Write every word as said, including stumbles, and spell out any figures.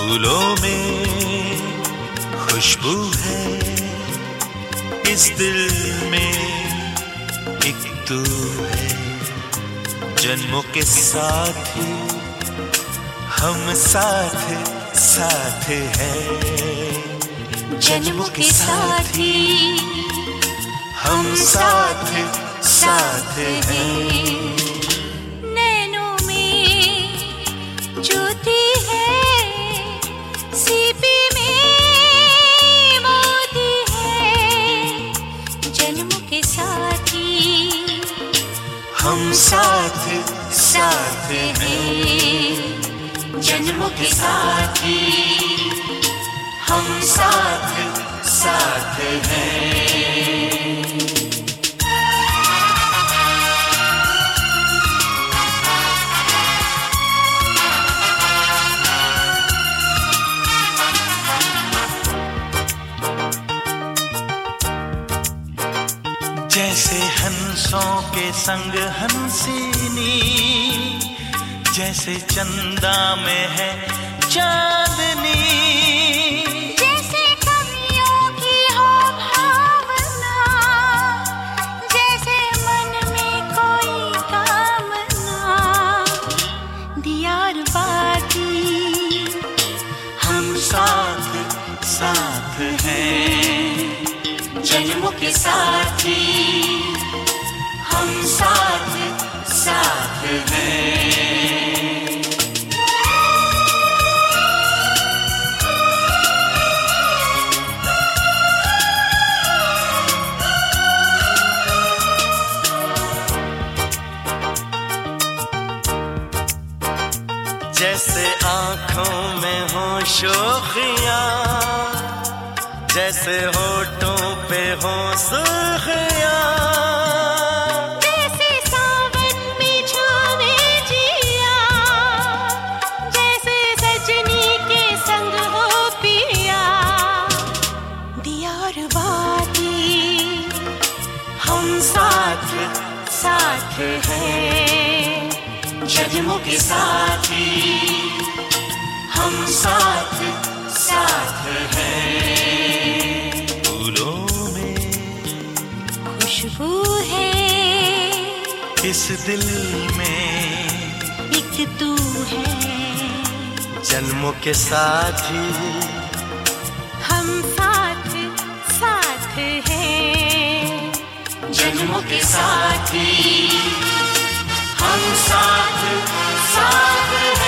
फूलों में खुशबू है, इस दिल में एक तू है। जन्मों के साथी हम साथ साथ हैं, जन्मों के साथी हम साथ साथ हैं। नैनों में ज्योति है, सीपी में मोती है, जन्मों के साथी हम साथ साथ हैं, जन्मों के साथी हम साथ साथ हैं। जैसे हंसों के संग हंसिनी, जैसे चंदा में है चांदनी, जैसे कवियों की हो भावना, जैसे मन में कोई कामना, दियार बाती हम साथ साथ हैं, जन्मों के साथी हम साथ साथ हैं। जैसे आँखों में हो शोखियाँ, जैसे होठों पे हो सुर्खियाँ, जैसे सावन में छावे जिया, जैसे सजनी के संग हो पिया, दियार बाती हम साथ साथ हैं, जन्मों के साथी हम साथ साथ हैं। फूलों में खुशबू है, इस दिल में एक तू है, जन्मों के साथी हम साथ साथ हैं, जन्मों के साथी हम साथ साथ